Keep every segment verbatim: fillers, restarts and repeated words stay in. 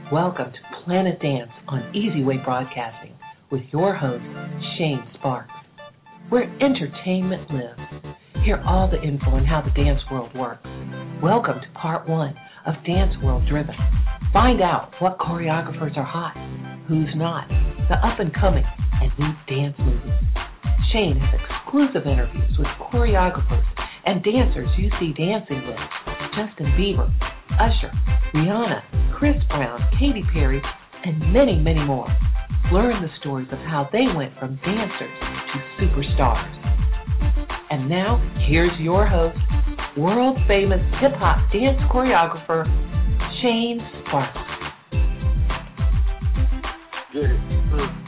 Welcome to Planet Dance on Easy Way Broadcasting with your host, Shane Sparks, where entertainment lives. Hear all the info on how the dance world works. Welcome to part one of Dance World Driven. Find out what choreographers are hot, who's not, the up-and-coming, and new dance movies. Shane has exclusive interviews with choreographers and dancers you see dancing with Justin Bieber, Usher, Rihanna, Chris Brown, Katy Perry, and many, many more. Learn the stories of how they went from dancers to superstars. And now, here's your host, world-famous hip-hop dance choreographer, Shane Sparks. Get it. Mm.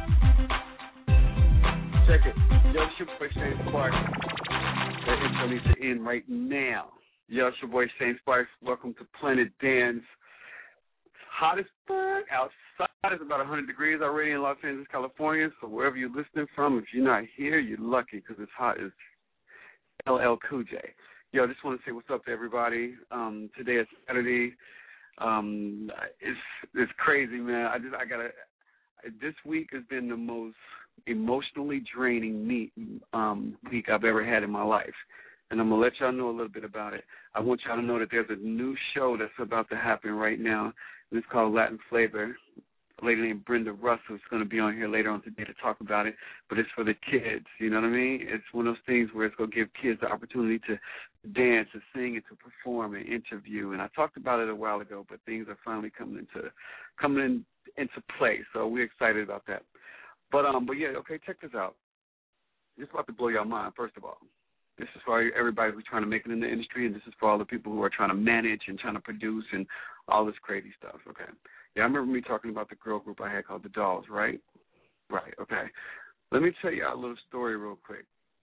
Check it. Yo, it's your boy Shane Sparks. That intro needs to end right now. Yo, it's your boy Shane Sparks. Welcome to Planet Dance. It's hot as fuck outside. It's about one hundred degrees already in Los Angeles, California. So wherever you're listening from, if you're not here, you're lucky because it's hot as L L Cool J. Yo, I just want to say what's up to everybody. Um, today is Saturday. Um, it's it's crazy, man. I just I gotta. This week has been the most emotionally draining meet, um, week I've ever had in my life. And I'm going to let y'all know a little bit about it. I want y'all to know that there's a new show that's about to happen right now, and it's called Latin Flavor. A lady named Brenda Russell is going to be on here later on today to talk about it, but it's for the kids, you know what I mean? It's one of those things where it's going to give kids the opportunity to dance and sing and to perform and interview. And I talked about it a while ago, but things are finally coming into coming in, into play, so we're excited about that. But, um, but yeah, okay, check this out. This is about to blow your mind, first of all. This is for everybody who's trying to make it in the industry, and this is for all the people who are trying to manage and trying to produce and all this crazy stuff, okay? Yeah, I remember me talking about the girl group I had called the Dolls, right? Right, okay. Let me tell you a little story real quick.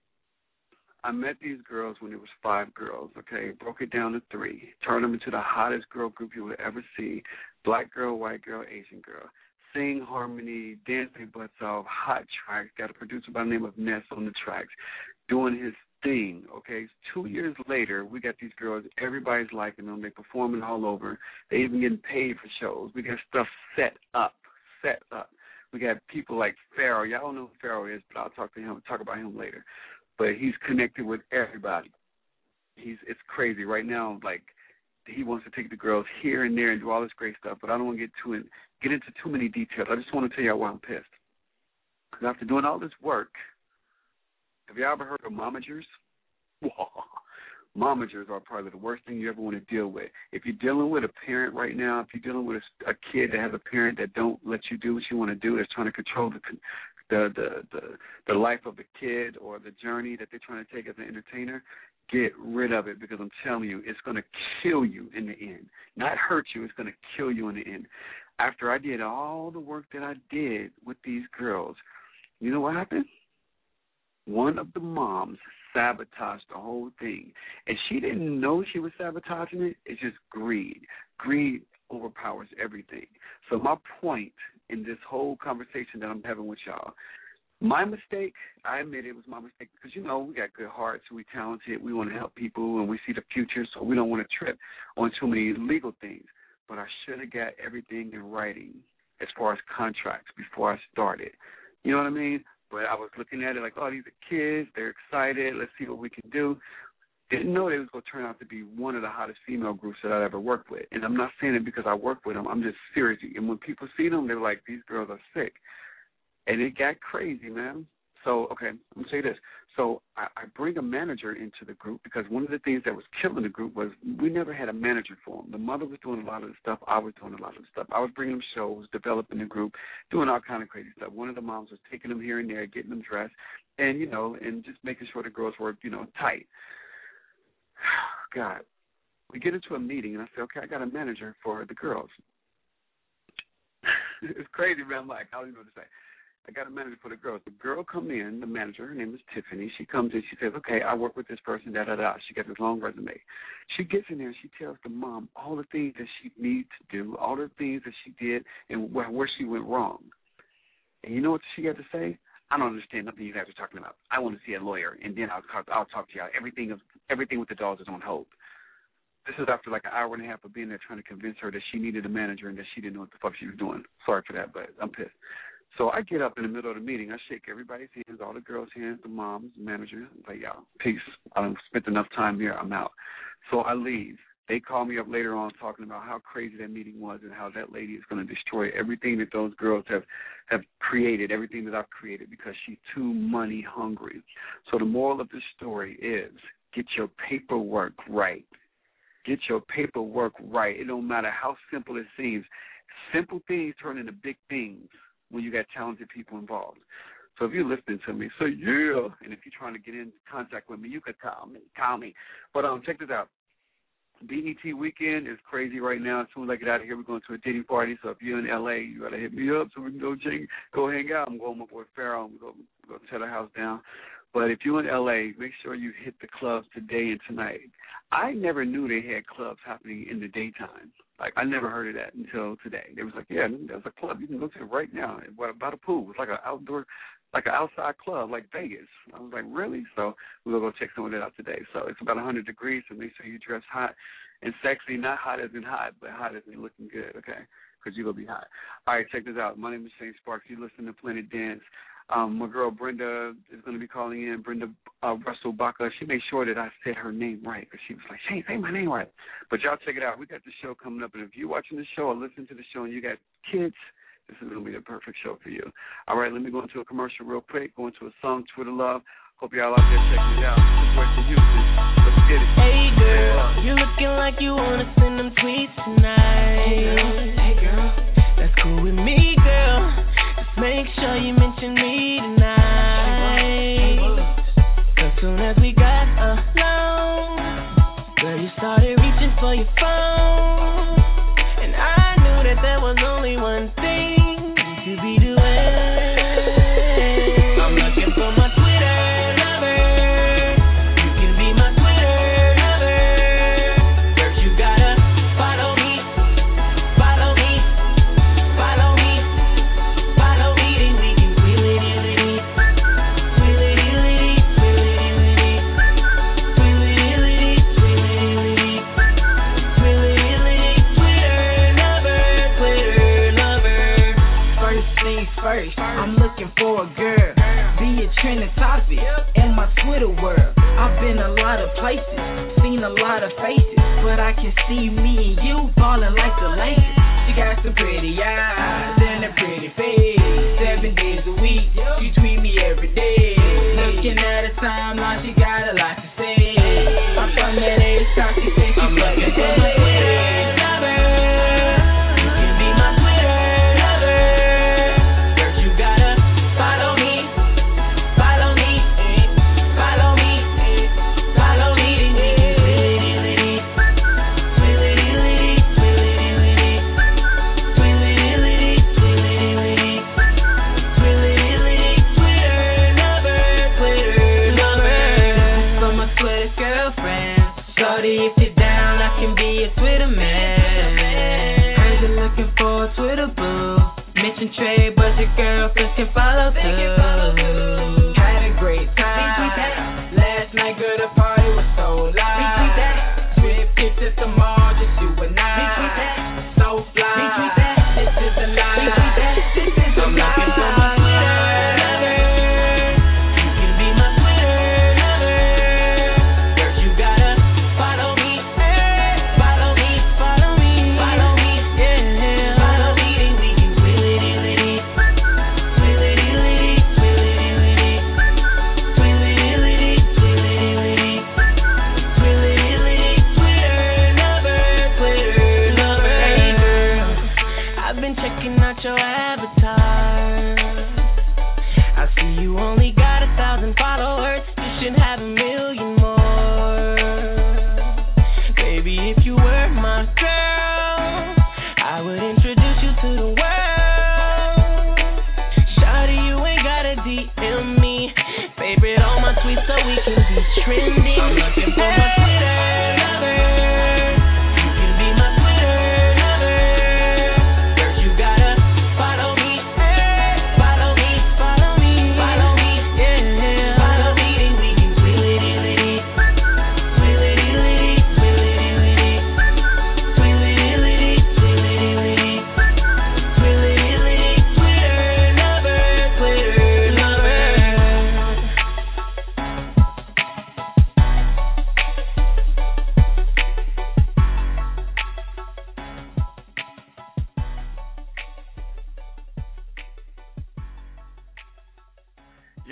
I met these girls when it was five girls, okay? Broke it down to three. Turned them into the hottest girl group you would ever see. Black girl, white girl, Asian girl. Sing, harmony, dance their butts off, hot tracks. Got a producer by the name of Ness on the tracks doing his thing, okay? Two years later, we got these girls. Everybody's liking them. They're performing all over. They even getting paid for shows. We got stuff set up, set up. We got people like Pharaoh. Y'all don't know who Pharaoh is, but I'll talk to him, talk about him later. But he's connected with everybody. He's It's crazy. Right now, like, he wants to take the girls here and there and do all this great stuff, but I don't want to get too in, get into too many details. I just want to tell you why I'm pissed. Because after doing all this work, have you ever heard of momagers? Momagers are probably the worst thing you ever want to deal with. If you're dealing with a parent right now, if you're dealing with a, a kid that has a parent that don't let you do what you want to do, that's trying to control the the the the, the life of the kid or the journey that they're trying to take as an entertainer, get rid of it, because I'm telling you, it's going to kill you in the end. Not hurt you, it's going to kill you in the end. After I did all the work that I did with these girls, you know what happened? One of the moms sabotaged the whole thing. And she didn't know she was sabotaging it. It's just greed. Greed overpowers everything. So my point in this whole conversation that I'm having with y'all, my mistake, I admit it was my mistake, because, you know, we got good hearts, we talented, we want to help people, and we see the future, so we don't want to trip on too many legal things. But I should have got everything in writing as far as contracts before I started. You know what I mean? But I was looking at it like, oh, these are kids. They're excited. Let's see what we can do. Didn't know they was going to turn out to be one of the hottest female groups that I'd ever worked with. And I'm not saying it because I work with them. I'm just serious. And when people see them, they're like, these girls are sick. And it got crazy, man. So, okay, let me say this. So I, I bring a manager into the group because one of the things that was killing the group was we never had a manager for them. The mother was doing a lot of the stuff. I was doing a lot of the stuff. I was bringing them shows, developing the group, doing all kind of crazy stuff. One of the moms was taking them here and there, getting them dressed, and, you know, and just making sure the girls were, you know, tight. God. We get into a meeting, and I say, okay, I got a manager for the girls. It's crazy, man. I'm like, I don't even know what to say. I got a manager for the girls. The girl come in, the manager, her name is Tiffany. She comes in, she says, okay, I work with this person, da-da-da. She got this long resume. She gets in there and she tells the mom all the things that she needs to do, all the things that she did and where, where she went wrong. And you know what she had to say? I don't understand nothing you guys are talking about. I want to see a lawyer, and then I'll talk, I'll talk to you. Everything, is, everything with the dolls is on hold. This is after like an hour and a half of being there trying to convince her that she needed a manager and that she didn't know what the fuck she was doing. Sorry for that, but I'm pissed. So I get up in the middle of the meeting. I shake everybody's hands, all the girls' hands, the moms, the managers. I'm like, y'all, peace. I done spent enough time here. I'm out. So I leave. They call me up later on talking about how crazy that meeting was and how that lady is going to destroy everything that those girls have, have created, everything that I've created, because she's too money hungry. So the moral of this story is get your paperwork right. Get your paperwork right. It don't matter how simple it seems. Simple things turn into big things when you got talented people involved. So if you're listening to me, so yeah, and if you're trying to get in contact with me, you could call me. Call me. But um, check this out. B E T weekend is crazy right now. As soon as I get out of here, we're going to a Diddy party. So if you're in L A, you got to hit me up so we can go ching, go hang out. I'm going with my boy Pharaoh. We're going to go tear the house down. But if you're in L A, make sure you hit the clubs today and tonight. I never knew they had clubs happening in the daytime. Like, I never heard of that until today. They was like, yeah, there's a club you can go to right now by the pool. It's like an outdoor, like an outside club, like Vegas. I was like, really? So we're going to go check some of that out today. So it's about one hundred degrees, so make sure you dress hot and sexy, not hot as in hot, but hot as in looking good, okay? Because you're going to be hot. All right, check this out. My name is Shane Sparks. You listen to Planet Dance. Um, my girl Brenda is going to be calling in, Brenda uh, Russell Baca. She made sure that I said her name right because she was like, Shane, say my name right. But y'all check it out. We got the show coming up, and if you're watching the show or listening to the show and you got kids, this is going to be the perfect show for you. All right, let me go into a commercial real quick, go into a song, Twitter Love. Hope y'all out there checking it out. This is Western Houston. Let's get it. Hey, girl, you're looking like you want to send them tweets tonight. Hey, girl. Hey, girl. That's cool with me, girl. Just make sure you mention me tonight. As soon as we got alone, girl, you started reaching for your phone. And I knew that there was only one thing you could be doing. I'm looking for my Twitter lover. You can be my Twitter lover. First you gotta follow me, follow me, follow me, follow me, then we can twilly-dilly-dee, twilly-dilly-dee, twilly-dilly-dee, twilly-dilly-dee, twilly-dilly-dee, twilly-dilly-dee, Twitter lover, Twitter lover. First things first, I'm looking for a girl, be a trending topic in my Twitter world. I've been a lot of places, seen a lot of faces, but I can see me and you falling like the Lakers. She got some pretty eyes and a pretty face. Seven days a week, she tweet me every day. Looking at her timeline, she got a lot to say. I'm from that age, she said she looking for my Twitter lover. You can be my Twitter lover. First you gotta follow me, follow me, follow me, follow me, then we can twilly-dilly-dee, twilly-dilly-dee, twilly-dilly-dee, twilly-dilly-dee, twilly-dilly-dee, twilly-dilly-dee, Twitter lover, Twitter lover. For my Twitter girlfriend, shorty, if you're down, I can be a Twitter man. Heard you're looking for a Twitter boo. Mention Trey, but your girlfriends can follow too. Had a great time. Last night, girl, the party was so live. Twit pictures tomorrow, just you and I. So fly. This is the line. I'm looking for my Twitter lover. You can be my Twitter lover. First you gotta follow me, follow me, follow me, follow me, yeah. Follow me, then we can twilly-dilly-dee,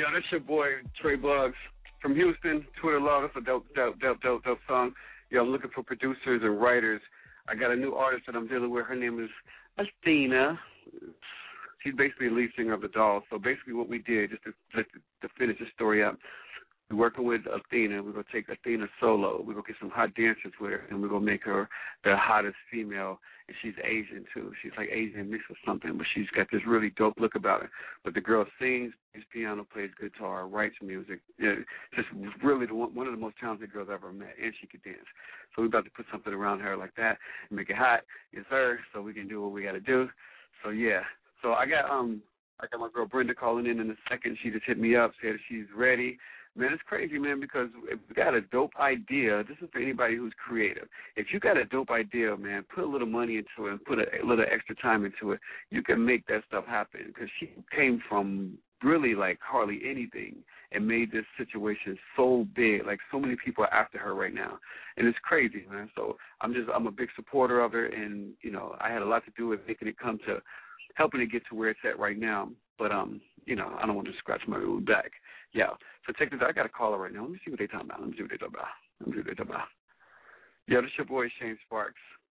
Yo, that's your boy, Trey Buggs from Houston. Twitter Law, that's a dope, dope, dope, dope, dope song. Yo, I'm looking for producers and writers. I got a new artist that I'm dealing with. Her name is Athena. She's basically the lead singer of the Dolls. So basically what we did, just to, to, to finish the story up, we're working with Athena. We're going to take Athena solo. We're going to get some hot dancers with her, and we're going to make her the hottest female. And she's Asian, too. She's like Asian mixed with something, but she's got this really dope look about her. But the girl sings, plays piano, plays guitar, writes music. Yeah, just really the one, one of the most talented girls I've ever met, and she could dance. So we're about to put something around her like that and make it hot. It's her, so we can do what we got to do. So, yeah. So I got um I got my girl Brenda calling in in a second. She just hit me up, said she's ready. Man, it's crazy, man, because if you got a dope idea, this is for anybody who's creative. If you got a dope idea, man, put a little money into it and put a, a little extra time into it. You can make that stuff happen because she came from really like hardly anything and made this situation so big. Like so many people are after her right now, and it's crazy, man. So I'm just I'm a big supporter of her, and you know I had a lot to do with making it come to helping it get to where it's at right now. But um, you know I don't want to scratch my own back. Yeah. So check this out. I got a caller right now. Let me see what they're talking about. Let me see what they're talking about. Let me see what they're talking about. Yeah, this your boy Shane Sparks.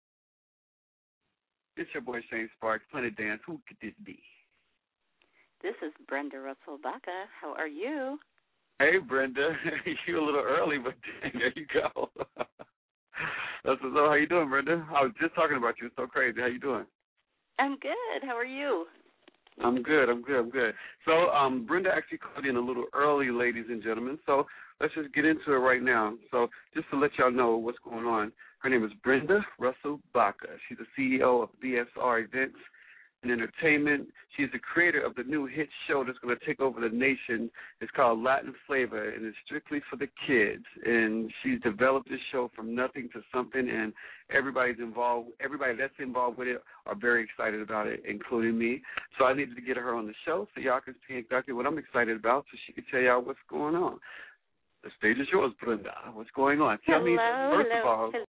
It's your boy Shane Sparks. Planet Dance. Who could this be? This is Brenda Russell Baca. How are you? Hey, Brenda. You're a little early, but there you go. That's what's up. How you doing, Brenda? I was just talking about you. It's so crazy. How you doing? I'm good. How are you? I'm good. I'm good. I'm good. So um, Brenda actually called in a little early, ladies and gentlemen. So let's just get into it right now. So just to let y'all know what's going on, her name is Brenda Russell Baca. She's the C E O of B S R Events and Entertainment. She's the creator of the new hit show that's going to take over the nation. It's called Latin Flavor, and it's strictly for the kids. And she's developed this show from nothing to something, and everybody's involved. Everybody that's involved with it are very excited about it, including me. So I needed to get her on the show so y'all can see exactly what I'm excited about, so she can tell y'all what's going on. The stage is yours, Brenda. What's going on? Tell hello, me first hello, of all. hello.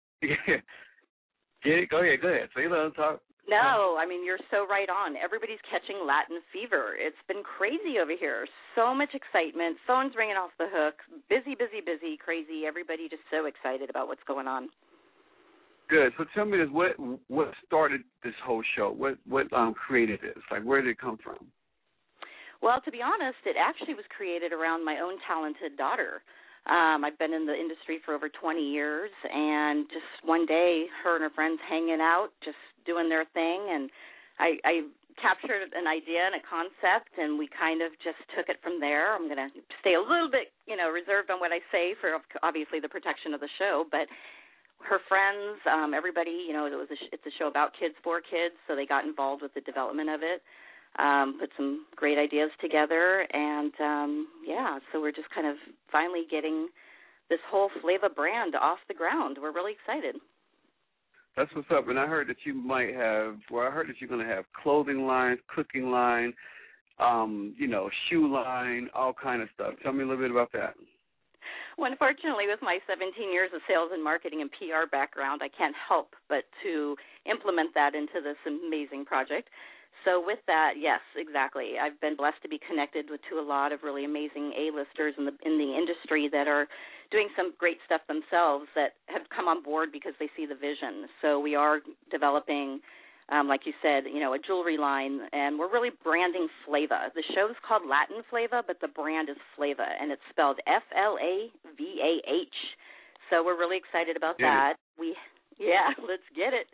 Get it? Go ahead. Go ahead. Say hello. Talk. No, I mean, you're so right on. Everybody's catching Latin fever. It's been crazy over here. So much excitement. Phone's ringing off the hook. Busy, busy, busy, crazy. Everybody just so excited about what's going on. Good. So tell me this: what what started this whole show? What what um created this? Like, where did it come from? Well, to be honest, it actually was created around my own talented daughter. Um, I've been in the industry for over twenty years, and just one day, her and her friends hanging out, just doing their thing, and I, I captured an idea and a concept, and we kind of just took it from there. I'm going to stay a little bit, you know, reserved on what I say for obviously the protection of the show, but her friends, um, everybody, you know, it was a, it's a show about kids for kids, so they got involved with the development of it. Um, put some great ideas together, and, um, yeah, so we're just kind of finally getting this whole Flava brand off the ground. We're really excited. That's what's up, and I heard that you might have, well, I heard that you're going to have clothing lines, cooking line, um, you know, shoe line, all kind of stuff. Tell me a little bit about that. Well, unfortunately, with my seventeen years of sales and marketing and P R background, I can't help but to implement that into this amazing project. So with that, yes, exactly. I've been blessed to be connected with, to a lot of really amazing A-listers in the in the industry that are doing some great stuff themselves that have come on board because they see the vision. So we are developing, um, like you said, you know, a jewelry line, and we're really branding Flava. The show's called Latin Flava, but the brand is Flava, and it's spelled F L A V A H. So we're really excited about yeah. that. We Yeah, let's get it.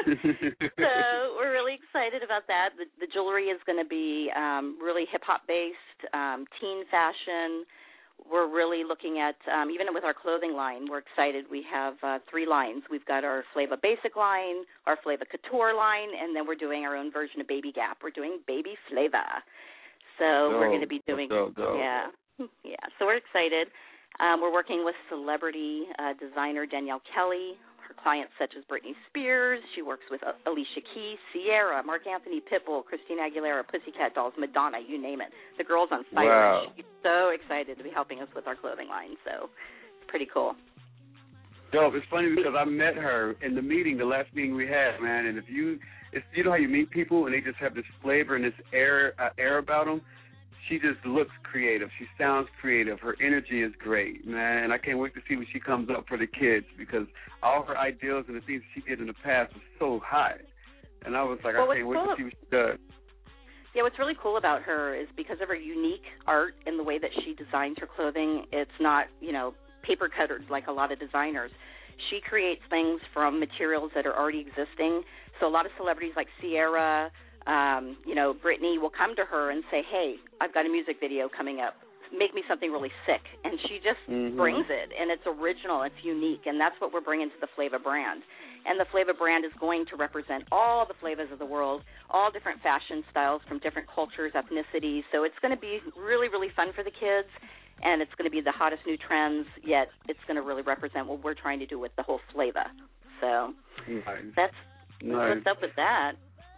So we're really excited about that. The, the jewelry is going to be um, really hip-hop based, um, teen fashion. We're really looking at, um, even with our clothing line, we're excited. We have uh, three lines. We've got our Flava Basic line, our Flava Couture line, and then we're doing our own version of Baby Gap. We're doing Baby Flava. So dope. we're going to be doing, dope, dope. yeah, yeah. So we're excited. Um, we're working with celebrity uh, designer Danielle Kelly. Her clients such as Britney Spears. She works with Alicia Keys, Sierra, Mark Anthony, Pitbull, Christina Aguilera, Pussycat Dolls, Madonna, you name it. The girl's on fire. Wow. She's so excited to be helping us with our clothing line, so it's pretty cool. Dope. It's funny because I met her in the meeting, the last meeting we had, man, and if you, it's, you know how you meet people and they just have this flavor and this air, uh, air about them? she just looks creative. She sounds creative. Her energy is great, man. I can't wait to see what she comes up for the kids because all her ideals and the things she did in the past was so high. And I was like, well, I can't wait cool to see what she does. Yeah, what's really cool about her is because of her unique art in the way that she designs her clothing, it's not, you know, paper cutters like a lot of designers. She creates things from materials that are already existing. So a lot of celebrities like Ciara, um, you know, Britney will come to her and say, hey, I've got a music video coming up. Make me something really sick. And she just mm-hmm. brings it, and it's original, it's unique, and that's what we're bringing to the Flava brand. And the Flava brand is going to represent all the flavas of the world, all different fashion styles from different cultures, ethnicities. So it's going to be really, really fun for the kids, and it's going to be the hottest new trends, yet it's going to really represent what we're trying to do with the whole Flava. So nice. that's nice. what's up with that.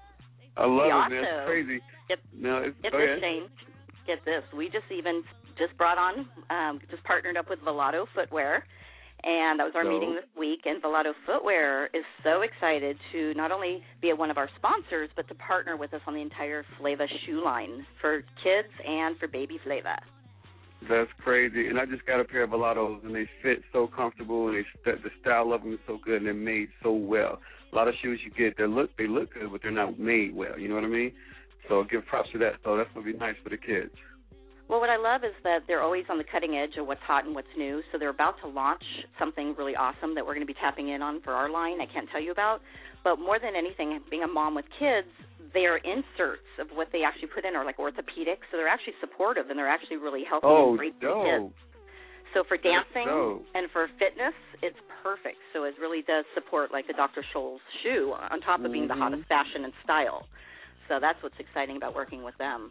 I love we it, also, man. It's crazy. Get, no, it's, get go this, ahead. Shane. Get this. We just even just brought on, um, just partnered up with Velato Footwear, and that was our so, meeting this week. And Velato Footwear is so excited to not only be one of our sponsors, but to partner with us on the entire Flava shoe line for kids and for baby Flava. That's crazy. And I just got a pair of Velatos, and they fit so comfortable, and they, the style of them is so good, and they're made so well. A lot of shoes you get, they look they look good, but they're not made well. You know what I mean? So give props to that. So that's going to be nice for the kids. Well, what I love is that they're always on the cutting edge of what's hot and what's new. So they're about to launch something really awesome that we're going to be tapping in on for our line. I can't tell you about. But more than anything, being a mom with kids, their inserts of what they actually put in are like orthopedic. So they're actually supportive, and they're actually really healthy oh, and great for dope. kids. So for dancing dope. and for fitness, it's perfect. So it really does support like the Doctor Scholl's shoe on top of mm-hmm. being the hottest fashion and style. So that's what's exciting about working with them.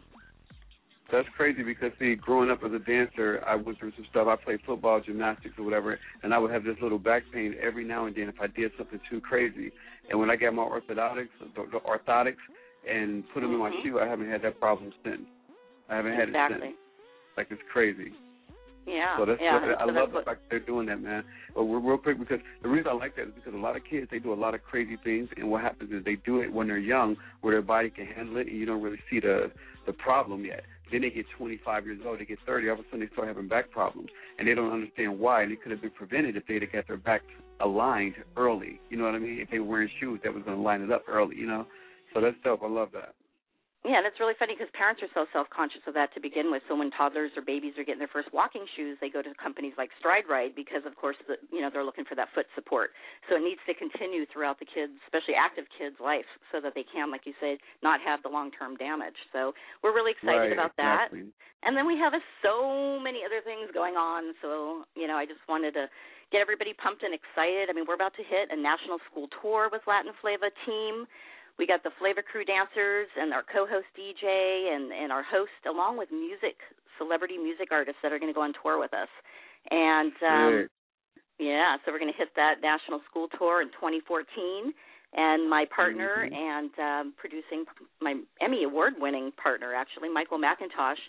That's crazy because, see, growing up as a dancer, I went through some stuff. I played football, gymnastics, or whatever, and I would have this little back pain every now and then if I did something too crazy. And when I got my orthotics, the, the orthotics, and put them mm-hmm. in my shoe, I haven't had that problem since. I haven't had exactly. it since. Like, it's crazy. Yeah, so that's, yeah. I so love that's the fact they're doing that, man. But we're real quick because the reason I like that is because a lot of kids, they do a lot of crazy things, and what happens is they do it when they're young where their body can handle it, and you don't really see the the problem yet. Then they get twenty-five years old, they get thirty, all of a sudden they start having back problems, and they don't understand why, and it could have been prevented if they'd have got their back aligned early, you know what I mean, if they were wearing shoes that was going to line it up early, you know. So that's dope. I love that. Yeah, and it's really funny because parents are so self-conscious of that to begin with. So when toddlers or babies are getting their first walking shoes, they go to companies like Stride Ride because, of course, the, you know, they're looking for that foot support. So it needs to continue throughout the kids, especially active kids' life, so that they can, like you said, not have the long-term damage. So we're really excited right, about that. exactly. And then we have a, so many other things going on. So, you know, I just wanted to get everybody pumped and excited. I mean, we're about to hit a national school tour with Latin Flava team. We got the Flava Crew dancers and our co-host D J and, and our host, along with music, celebrity music artists that are going to go on tour with us. And, um, yeah, so we're going to hit that national school tour in twenty fourteen. And my partner mm-hmm. and um, producing, my Emmy Award-winning partner, actually, Michael McIntosh,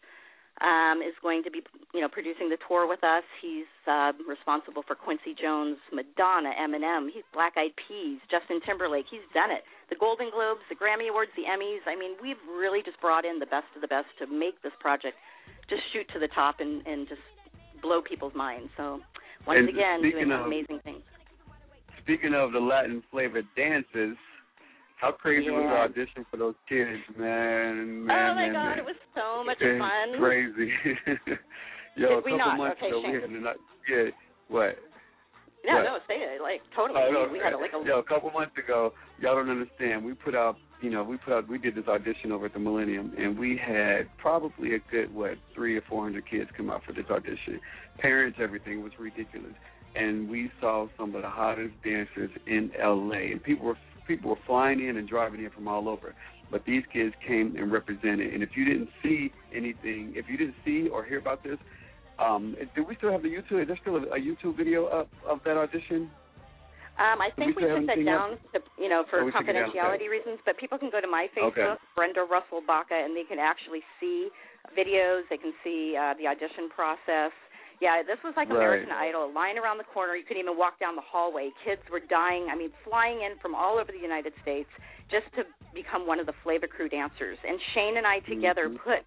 um, is going to be, you know, producing the tour with us. He's uh, responsible for Quincy Jones, Madonna, Eminem, he's Black Eyed Peas, Justin Timberlake. He's done it. The Golden Globes, the Grammy Awards, the Emmys. I mean, we've really just brought in the best of the best to make this project just shoot to the top and, and just blow people's minds. So once and again, doing of, amazing things. Speaking of the Latin Flava dances, how crazy yeah. was the audition for those kids, man? man oh, my man, God, man. it was so much it's fun. crazy. Yo, Did a we couple not? months Okay, ago, Shane. we had an, yeah, what? No, what? no, say it. Like, totally. Oh, no, we, we had a, like a... Yo, a couple months ago, y'all don't understand. We put out, you know, we put out, we did this audition over at the Millennium, and we had probably a good, what, three or four hundred kids come out for this audition. Parents, everything. It was ridiculous. And we saw some of the hottest dancers in L A, and people were people were flying in and driving in from all over. But these kids came and represented. And if you didn't see anything, if you didn't see or hear about this, um, do we still have the YouTube? Is there still a, a YouTube video up of that audition? Um, I think we, we took that down, to, you know, for oh, confidentiality reasons. But people can go to my Facebook, okay. Brenda Russell Baca, and they can actually see videos. They can see uh, the audition process. Yeah, this was like American right. Idol, line around the corner. You couldn't even walk down the hallway. Kids were dying, I mean, flying in from all over the United States just to become one of the Flava Crew dancers. And Shane and I together mm-hmm. put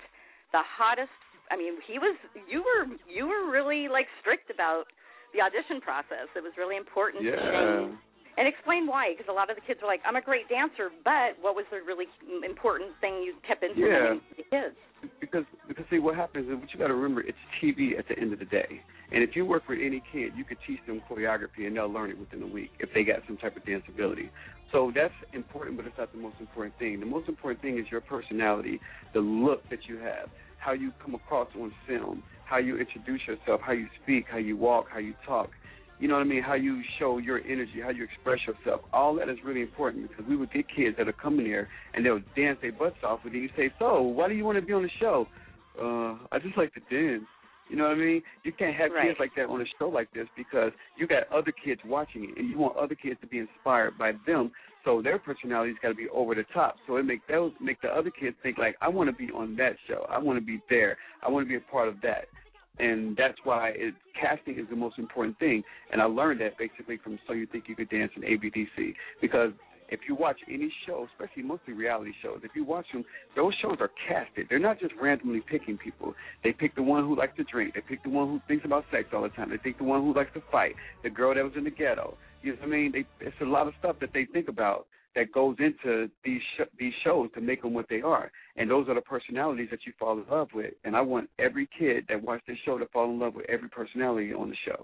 the hottest. I mean, he was. You were. You were really like strict about the audition process. It was really important yeah. to Shane. And explain why, because a lot of the kids were like, I'm a great dancer, but what was the really important thing you kept implementing yeah. for the kids? Because, because see, what happens is, what you got to remember, it's T V at the end of the day. And if you work with any kid, you could teach them choreography, and they'll learn it within a week if they got some type of dance ability. So that's important, but it's not the most important thing. The most important thing is your personality, the look that you have, how you come across on film, how you introduce yourself, how you speak, how you walk, how you talk. You know what I mean, how you show your energy, how you express yourself. All that is really important, because we would get kids that are coming here and they'll dance their butts off, and then you say, so why do you want to be on the show? Uh, I just like to dance. You know what I mean? You can't have right. kids like that on a show like this, because you got other kids watching it, and you want other kids to be inspired by them, so their personality's got to be over the top. So it make those make the other kids think, like, I want to be on that show. I want to be there. I want to be a part of that. And that's why it, casting is the most important thing. And I learned that basically from So You Think You Could Dance in A B D C. Because if you watch any show, especially mostly reality shows, if you watch them, those shows are casted. They're not just randomly picking people. They pick the one who likes to drink. They pick the one who thinks about sex all the time. They pick the one who likes to fight, the girl that was in the ghetto. You know what I mean? They, it's a lot of stuff that they think about that goes into these sh- these shows to make them what they are. And those are the personalities that you fall in love with. And I want every kid that watched this show to fall in love with every personality on the show.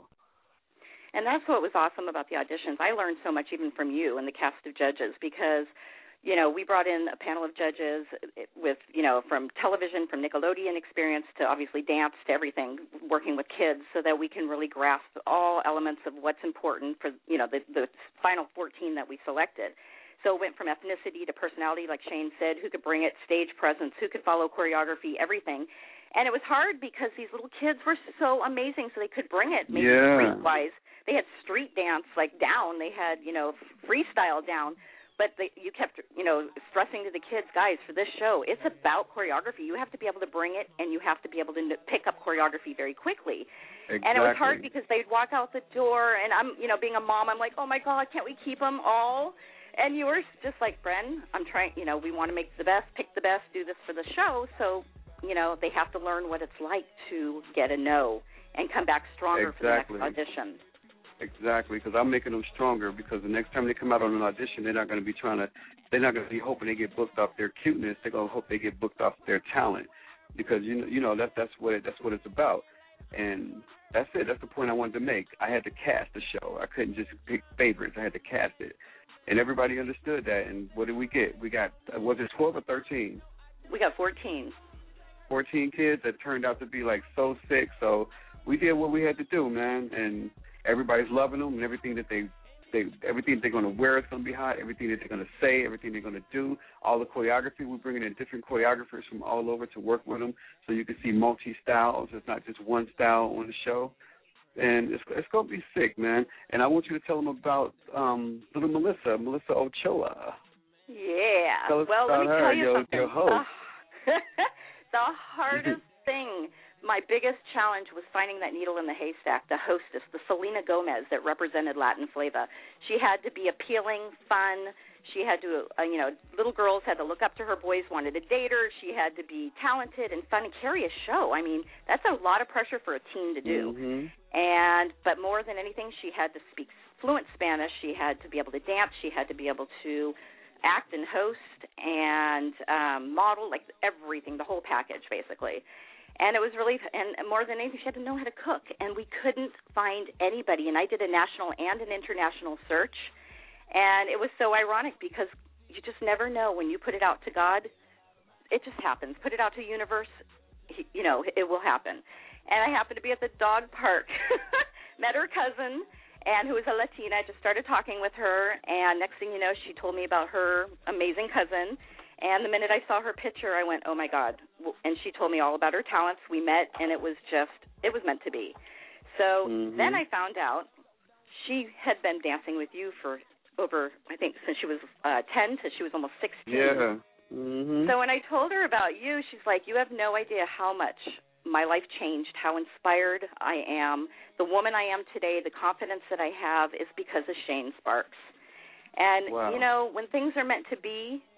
And that's what was awesome about the auditions. I learned so much even from you and the cast of judges, because, you know, we brought in a panel of judges with, you know, from television, from Nickelodeon experience to obviously dance to everything, working with kids, so that we can really grasp all elements of what's important for, you know, the, the final fourteen that we selected. So it went from ethnicity to personality, like Shane said, who could bring it, stage presence, who could follow choreography, everything. And it was hard because these little kids were so amazing, so they could bring it, maybe yeah. street-wise. They had street dance, like, down. They had, you know, freestyle down. But the, you kept, you know, stressing to the kids, guys, for this show, it's about choreography. You have to be able to bring it, and you have to be able to pick up choreography very quickly. Exactly. And it was hard because they'd walk out the door, and I'm, you know, being a mom, I'm like, oh, my God, can't we keep them all? And you were just like, Bren, I'm trying, you know, we want to make the best, pick the best, do this for the show. So, you know, they have to learn what it's like to get a no and come back stronger exactly. for the next audition. Exactly, because I'm making them stronger, because the next time they come out on an audition, they're not going to be trying to, they're not going to be hoping they get booked off their cuteness. They're going to hope they get booked off their talent, because, you know, you know that that's what it, that's what it's about. And that's it. That's the point I wanted to make. I had to cast the show. I couldn't just pick favorites. I had to cast it. And everybody understood that. And what did we get? We got, was it twelve or thirteen? We got fourteen. fourteen kids that turned out to be, like, so sick. So we did what we had to do, man. And everybody's loving them, and everything that they, they everything they're going to wear is going to be hot, everything that they're going to say, everything they're going to do, all the choreography. We're bringing in different choreographers from all over to work with them, so you can see multi-styles. It's not just one style on the show. And it's, it's going to be sick, man. And I want you to tell them about um, little Melissa, Melissa Ochoa. Yeah. Tell us well, about let me her, tell you your, something. your host. The, the hardest thing, my biggest challenge was finding that needle in the haystack, the hostess, the Selena Gomez that represented Latin flavor. She had to be appealing, fun. She had to, uh, you know, little girls had to look up to her, boys wanted to date her. She had to be talented and fun and carry a show. I mean, that's a lot of pressure for a teen to do. Mm-hmm. And but more than anything, she had to speak fluent Spanish. She had to be able to dance. She had to be able to act and host and um, model, like everything, the whole package, basically. And it was really, and more than anything, she had to know how to cook. And we couldn't find anybody. And I did a national and an international search. And it was so ironic because you just never know when you put it out to God, it just happens. Put it out to the universe, you know, it will happen. And I happened to be at the dog park, met her cousin, and who was a Latina. I just started talking with her, and next thing you know, she told me about her amazing cousin. And the minute I saw her picture, I went, oh, my God. And she told me all about her talents. We met, and it was just, it was meant to be. So mm-hmm. then I found out she had been dancing with you for over, I think, since she was uh, ten, since she was almost sixteen. Yeah. Mm-hmm. So when I told her about you, she's like, you have no idea how much my life changed, how inspired I am. The woman I am today, the confidence that I have is because of Shane Sparks. And, wow. you know, when things are meant to be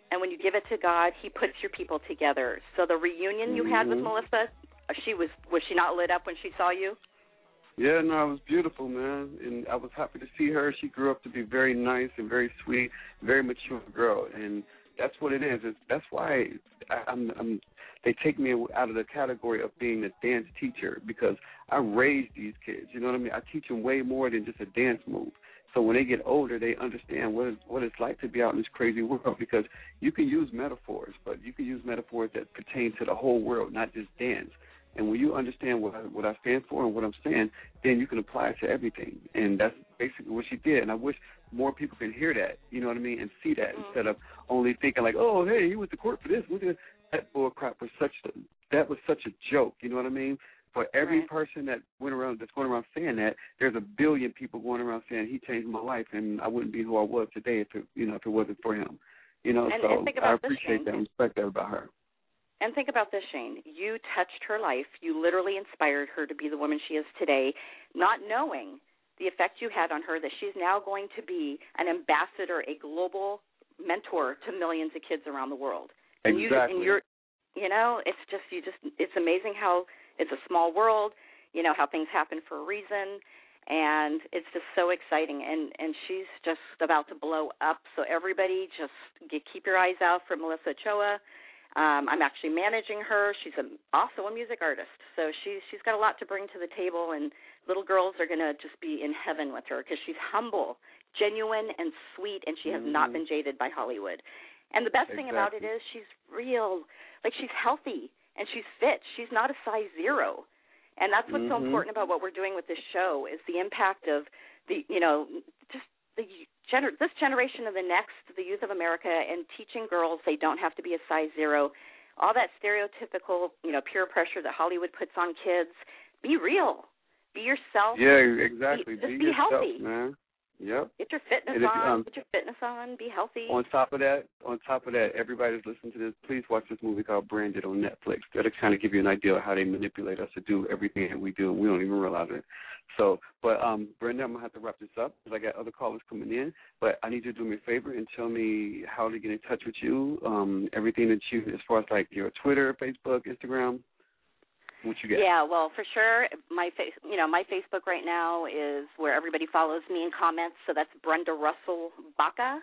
and when you give it to God, He puts your people together. So the reunion you mm-hmm. had with Melissa, she was was she not lit up when she saw you? Yeah, no, it was beautiful, man, and I was happy to see her. She grew up to be very nice and very sweet, very mature girl, and that's what it is. It's, that's why I, I'm, I'm. They take me out of the category of being a dance teacher because I raised these kids. You know what I mean? I teach them way more than just a dance move. So when they get older, they understand what, is, what it's like to be out in this crazy world because you can use metaphors, but you can use metaphors that pertain to the whole world, not just dance. And when you understand what I, what I stand for and what I'm saying, then you can apply it to everything. And that's basically what she did. And I wish more people can hear that, you know what I mean, and see that mm-hmm. instead of only thinking like, oh, hey, he went to court for this. That bull crap was such a, that was such a joke, you know what I mean? For every right. person that went around that's going around saying that, there's a billion people going around saying he changed my life, and I wouldn't be who I was today if it, you know, if it wasn't for him. You know, and, so and think about I appreciate this, that and respect that about her. And think about this, Shane. You touched her life. You literally inspired her to be the woman she is today, not knowing the effect you had on her that she's now going to be an ambassador, a global mentor to millions of kids around the world. And exactly. You, and you're, you know, it's just, you just, it's amazing how it's a small world, you know, how things happen for a reason, and it's just so exciting. And, and she's just about to blow up. So everybody just get, keep your eyes out for Melissa Ochoa. Um, I'm actually managing her. She's a, also a music artist, so she's she's got a lot to bring to the table, and little girls are going to just be in heaven with her because she's humble, genuine, and sweet, and she has mm-hmm. not been jaded by Hollywood. And the best exactly. thing about it is she's real, like she's healthy, and she's fit. She's not a size zero, and that's what's mm-hmm. so important about what we're doing with this show is the impact of the, you know, just the Gener- this generation of the next, the youth of America, and teaching girls they don't have to be a size zero. All that stereotypical, you know, peer pressure that Hollywood puts on kids. Be real. Be yourself. Yeah, exactly. Be, just be, be yourself, healthy, man. Yep. Get your fitness if, on. um, Get your fitness on. Be healthy. On top of that, on top of that, everybody that's listening to this, please watch this movie called Branded on Netflix. That'll kind of give you an idea of how they manipulate us to do everything that we do, and we don't even realize it. So, but um, Brenda, I'm gonna have to wrap this up because I got other callers coming in. But I need you to do me a favor and tell me how to get in touch with you. Um, everything that you, as far as like your Twitter, Facebook, Instagram. What you get? Yeah, well, for sure, my face, you know, my Facebook right now is where everybody follows me and comments. So that's Brenda Russell Baca.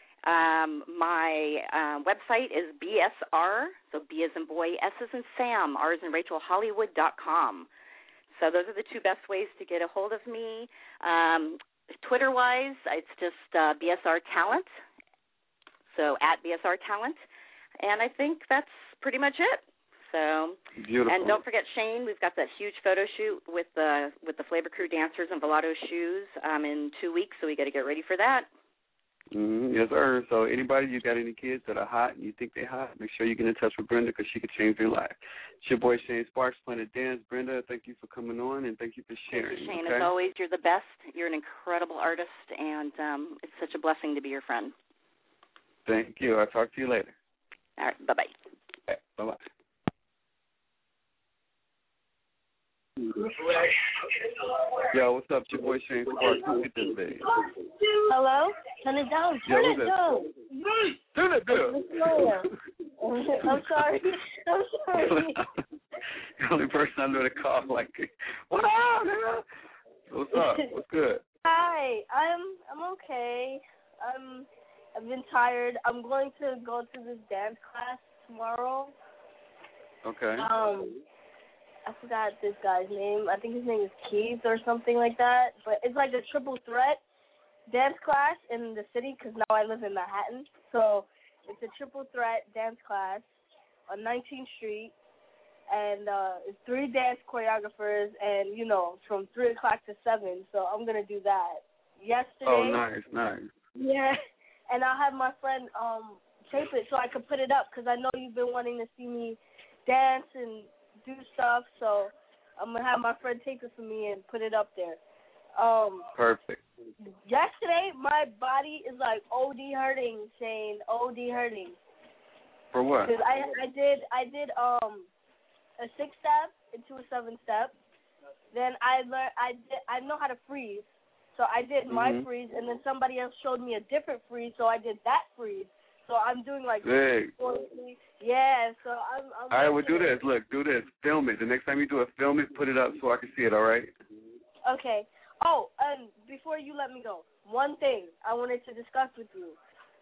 Um, my uh, website is B S R, so B as in boy, S as in Sam, R as in Rachel, Hollywood dot com. So those are the two best ways to get a hold of me. Um, Twitter-wise, it's just uh, B S R Talent, so at B S R Talent. And I think that's pretty much it. So, beautiful. And don't forget, Shane, we've got that huge photo shoot with the with the Flavor Crew dancers and Velato shoes um, in two weeks, so we got to get ready for that. Mm-hmm. Yes, sir. So anybody, you got any kids that are hot and you think they're hot, make sure you get in touch with Brenda because she could change their life. It's your boy Shane Sparks, Planet Dance. Brenda, thank you for coming on and thank you for sharing. Thank you, Shane. Okay? As always, you're the best. You're an incredible artist, and um, it's such a blessing to be your friend. Thank you. I'll talk to you later. All right. Bye-bye. Okay, bye-bye. Yo, what's up? It's your boy Shane Sparks. Look at this baby. Hello? Turn it down. Turn Yo, it down. Turn it down. I'm sorry. I'm sorry. The only person I know to call like, what up, man? What's up? What's good? Hi. I'm I'm okay. I'm I've been tired. I'm going to go to this dance class tomorrow. Okay. Um. I forgot this guy's name. I think his name is Keith or something like that. But it's like a triple threat dance class in the city because now I live in Manhattan. So it's a triple threat dance class on nineteenth Street. And uh, it's three dance choreographers and, you know, from three o'clock to seven. So I'm going to do that. Yesterday. Oh, nice, nice. Yeah. And I'll have my friend um, tape it so I can put it up because I know you've been wanting to see me dance and do stuff, so I'm going to have my friend take it for me and put it up there. Um, Perfect. Yesterday, my body is like O D hurting, Shane, O D hurting. For what? Because I, I did, I did um, a six-step into a seven-step. Then I learned, I, did, I know how to freeze, so I did my mm-hmm. freeze, and then somebody else showed me a different freeze, so I did that freeze. So I'm doing like Big. Yeah, so I'm. I'm all right, well, do this. Look, do this. Film it. The next time you do it, film it, put it up so I can see it, all right? Okay. Oh, and before you let me go, one thing I wanted to discuss with you.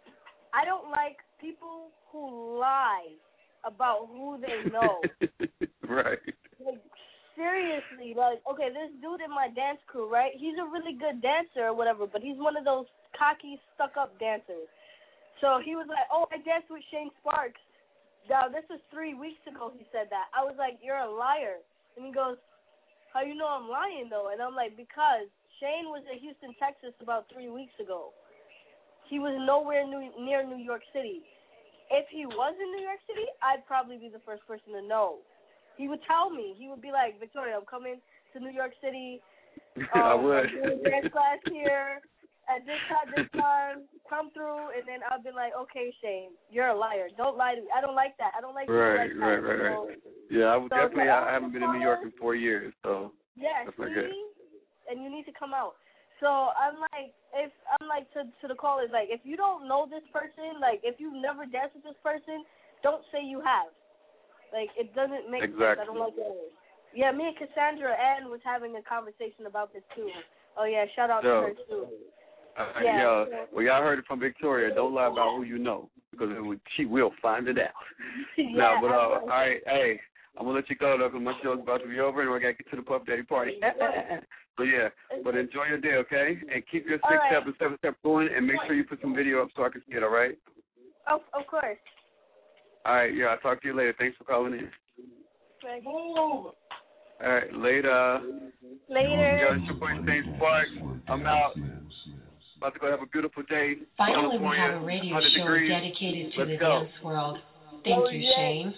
I don't like people who lie about who they know. Right. Like, seriously, like, okay, this dude in my dance crew, right? He's a really good dancer or whatever, but he's one of those cocky, stuck-up dancers. So he was like, oh, I danced with Shane Sparks. Now, this was three weeks ago he said that. I was like, you're a liar. And he goes, how you know I'm lying, though? And I'm like, because Shane was in Houston, Texas about three weeks ago. He was nowhere new, near New York City. If he was in New York City, I'd probably be the first person to know. He would tell me. He would be like, Victoria, I'm coming to New York City. Um, I would. I'm doing dance class here. At this time, this time, come through, and then I'll be like, okay, Shane, you're a liar. Don't lie to me. I don't like that. I don't like right, like right, that. right, So, right. Yeah, I would so definitely. so I haven't been in New York in four years, so yeah, that's see, not good. and you need to come out. So I'm like, if I'm like to to the callers, like, if you don't know this person, like, if you've never danced with this person, don't say you have. Like, it doesn't make exactly. sense. I don't like that. Yeah, me and Cassandra Ann was having a conversation about this too. Oh yeah, shout out so, to her too. Uh, yeah, yeah. so, Well, y'all heard it from Victoria. Don't lie about who you know, because it would, she will find it out. yeah, no, but uh, all right, hey, I'm gonna let you go though, because my show's about to be over, and we gotta get to the Puff Daddy party. So yeah, but enjoy your day, okay? And keep your six right. step and seven step going, and make sure you put some video up so I can see it. All right? Oh, of course. All right, yeah. I'll talk to you later. Thanks for calling in. Thank you. All right, later. Later. Yo, it's your boy Shane Sparks. I'm out. About to go have a beautiful day. Finally, we California, have a radio one hundred show degrees. dedicated to Let's the go. dance world. Thank Oh, you, yeah. Shane.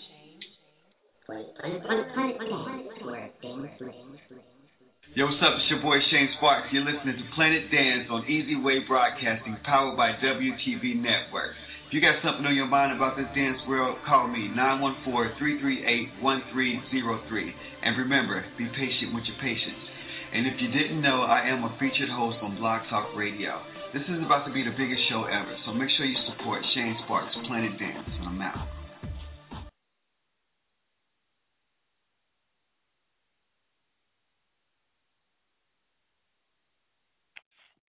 Yo, what's up? It's your boy Shane Sparks. You're listening to Planet Dance on Easy Way Broadcasting, powered by W T V Network. If you got something on your mind about this dance world, call me, nine one four, three three eight, one three zero three. And remember, be patient with your patients. And if you didn't know, I am a featured host on Blog Talk Radio. This is about to be the biggest show ever, so make sure you support Shane Sparks' Planet Dance. I'm out.